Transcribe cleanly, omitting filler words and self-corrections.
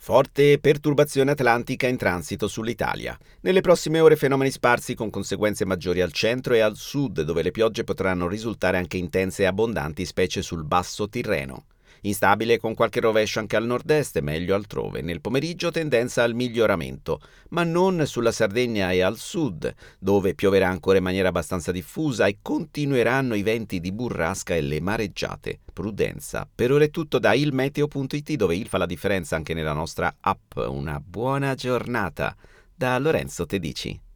Forte perturbazione atlantica in transito sull'Italia. Nelle prossime ore fenomeni sparsi con conseguenze maggiori al centro e al sud, dove le piogge potranno risultare anche intense e abbondanti, specie sul basso Tirreno. Instabile con qualche rovescio anche al nord-est e meglio altrove. Nel pomeriggio tendenza al miglioramento, ma non sulla Sardegna e al sud, dove pioverà ancora in maniera abbastanza diffusa e continueranno i venti di burrasca e le mareggiate. Prudenza. Per ora è tutto da ilmeteo.it, dove il fa la differenza anche nella nostra app. Una buona giornata da Lorenzo Tedici.